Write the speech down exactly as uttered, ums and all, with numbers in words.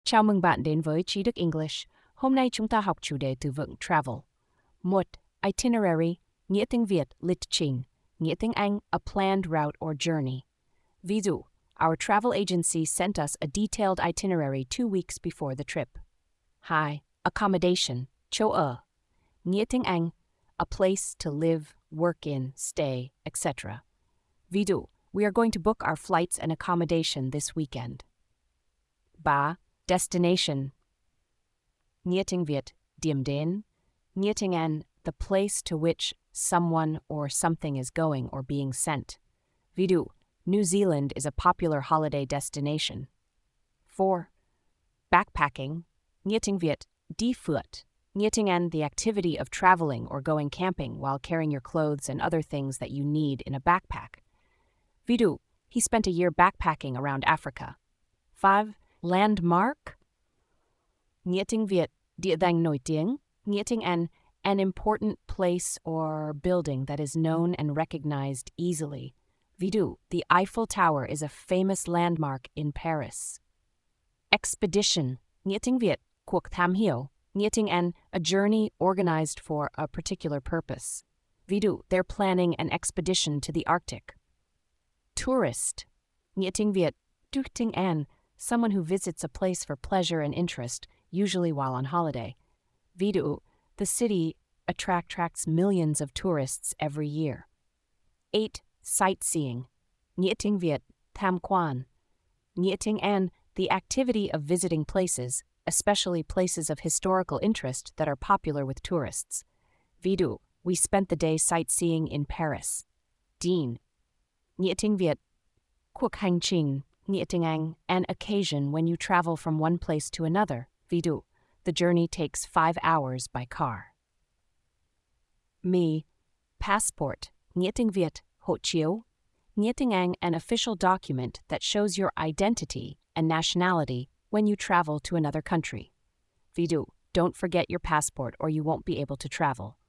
Chào mừng bạn đến với Trí Đức English. Hôm nay chúng ta học chủ đề từ vựng travel. Một. Itinerary, nghĩa tiếng Việt, lịch trình, nghĩa tiếng Anh, a planned route or journey. Ví dụ, our travel agency sent us a detailed itinerary two weeks before the trip. Hai. Accommodation, chỗ ở, nghĩa tiếng Anh, a place to live, work in, stay, et cetera. Ví dụ, we are going to book our flights and accommodation this weekend. Ba. Destination, nghĩa tiếng Việt, điểm đến, nghĩa tiếng Anh, the place to which someone or something is going or being sent. Ví dụ, New Zealand is a popular holiday destination. Four. Backpacking, nghĩa tiếng Việt, đi phượt, nghĩa tiếng Anh, the activity of traveling or going camping while carrying your clothes and other things that you need in a backpack. Ví dụ, he spent a year backpacking around Africa. Five. Landmark, nghĩa tiếng Việt, địa danh nổi tiếng, nghĩa tiếng Anh, an important place or building that is known and recognized easily. Ví dụ, the Eiffel Tower is a famous landmark in Paris. Expedition, nghĩa tiếng Việt, cuộc thám hiểm, nghĩa tiếng Anh, a journey organized for a particular purpose. Ví dụ, they're planning an expedition to the Arctic. Tourist, nghĩa tiếng Việt, du tiếng Anh, someone who visits a place for pleasure and interest, usually while on holiday. Ví dụ, the city attracts millions of tourists every year. Eight. Sightseeing, nghĩa tiếng Việt, tham quan, nghĩa tiếng Anh, the activity of visiting places, especially places of historical interest that are popular with tourists. Ví dụ, we spent the day sightseeing in Paris. Dean, nghĩa tiếng Việt, cuộc hành trình, nghĩa tiếng Anh, an occasion when you travel from one place to another. Ví dụ, the journey takes five hours by car. Me. Passport, nghĩa tiếng Việt, hộ chiếu, nghĩa tiếng Anh, an official document that shows your identity and nationality when you travel to another country. Ví dụ, don't forget your passport or you won't be able to travel.